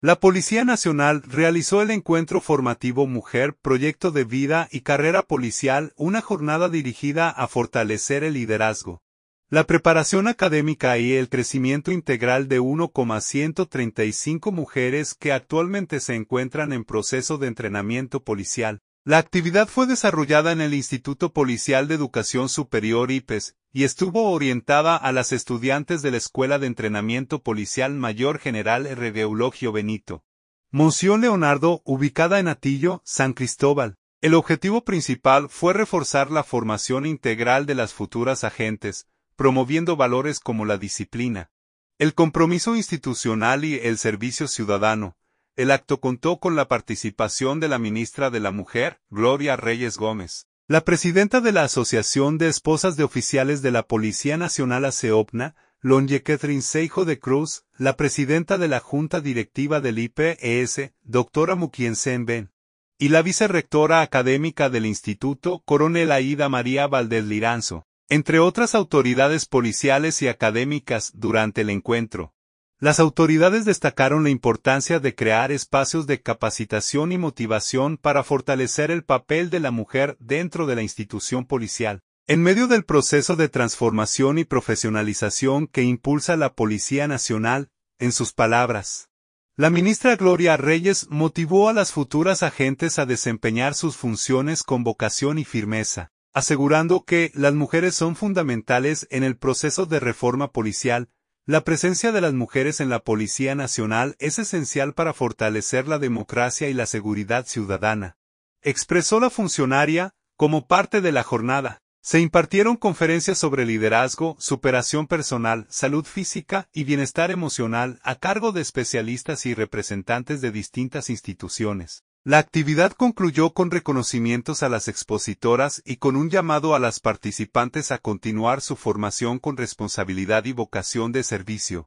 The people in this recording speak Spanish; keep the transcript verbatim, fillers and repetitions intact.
La Policía Nacional realizó el encuentro formativo Mujer, Proyecto de Vida y Carrera Policial, una jornada dirigida a fortalecer el liderazgo, la preparación académica y el crecimiento integral de uno coma ciento treinta y cinco mujeres que actualmente se encuentran en proceso de entrenamiento policial. La actividad fue desarrollada en el Instituto Policial de Educación Superior I P E S, y estuvo orientada a las estudiantes de la Escuela de Entrenamiento Policial Mayor General R. Eulogio Benito Monción Leonardo, ubicada en Atillo, San Cristóbal. El objetivo principal fue reforzar la formación integral de las futuras agentes, promoviendo valores como la disciplina, el compromiso institucional y el servicio ciudadano. El acto contó con la participación de la ministra de la Mujer, Gloria Reyes Gómez, la presidenta de la Asociación de Esposas de Oficiales de la Policía Nacional ASEOPNA, Lonye Catherine Seijo de Cruz, la presidenta de la Junta Directiva del I P E S, doctora Mukiensen Ben, y la vicerrectora académica del Instituto, Coronel Aida María Valdés Liranzo, entre otras autoridades policiales y académicas durante el encuentro. Las autoridades destacaron la importancia de crear espacios de capacitación y motivación para fortalecer el papel de la mujer dentro de la institución policial, en medio del proceso de transformación y profesionalización que impulsa la Policía Nacional. En sus palabras, la ministra Gloria Reyes motivó a las futuras agentes a desempeñar sus funciones con vocación y firmeza, asegurando que las mujeres son fundamentales en el proceso de reforma policial. La presencia de las mujeres en la Policía Nacional es esencial para fortalecer la democracia y la seguridad ciudadana, expresó la funcionaria. Como parte de la jornada, se impartieron conferencias sobre liderazgo, superación personal, salud física y bienestar emocional a cargo de especialistas y representantes de distintas instituciones. La actividad concluyó con reconocimientos a las expositoras y con un llamado a las participantes a continuar su formación con responsabilidad y vocación de servicio.